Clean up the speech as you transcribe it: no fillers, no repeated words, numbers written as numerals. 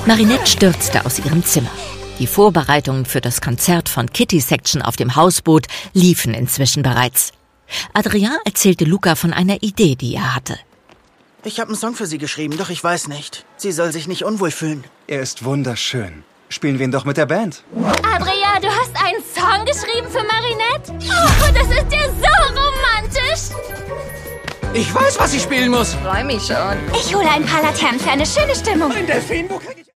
Marinette stürzte aus ihrem Zimmer. Die Vorbereitungen für das Konzert von Kitty Section auf dem Hausboot liefen inzwischen bereits. Adrien erzählte Luca von einer Idee, die er hatte. Ich habe einen Song für sie geschrieben, doch ich weiß nicht. Sie soll sich nicht unwohl fühlen. Er ist wunderschön. Spielen wir ihn doch mit der Band. Adrien, du hast einen Song geschrieben für Marinette? Oh, das ist ja so romantisch. Ich weiß, was ich spielen muss. Ich hole ein paar Laternen für eine schöne Stimmung. Ein Delfin, wo kann ich...